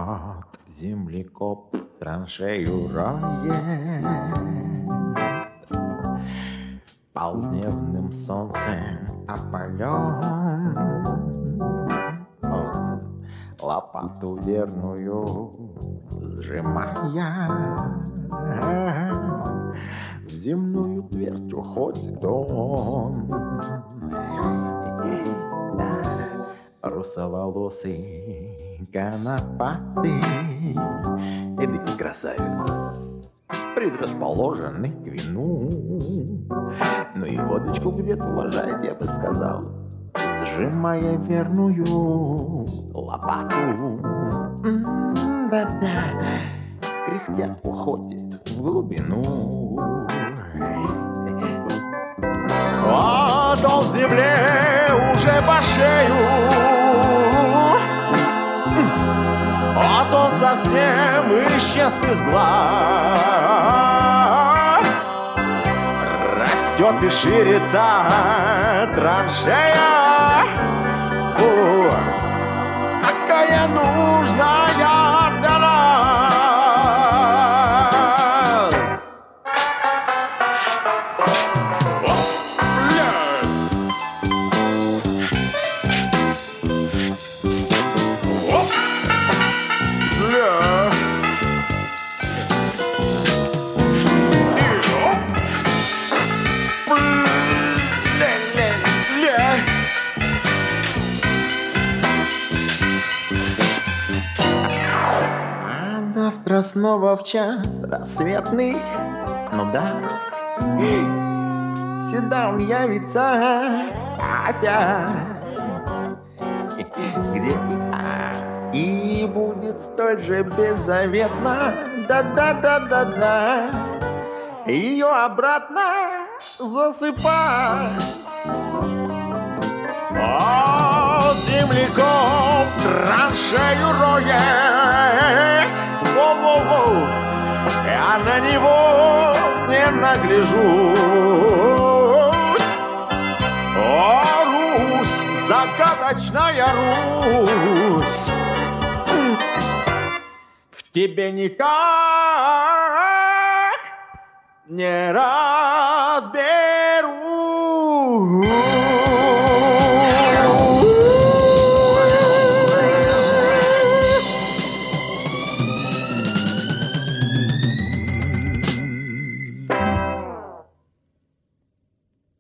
землекоп траншею роет. Полдневным солнцем опален. Он лопату верную сжимая, в земную твердь уходит он. Русоволосый, конопатый, эдакий красавец, предрасположенный к вину. Но и водочку где-то уважает, я бы сказал, сжимая верную лопату. Да-да, кряхтя уходит в глубину. Вот он в земле уже по шею, вот он совсем исчез из глаз. Растет и ширится траншея, какая нужная для нас. Завтра снова в час рассветный, ну да, сюда он явится опять, где и будет столь же беззаветно, да-да-да-да-да, ее обратно засыпать. О, землекоп траншею роет, воу-воу-воу, я на него не нагляжусь. О, Русь, загадочная Русь, в тебе никак не разберусь.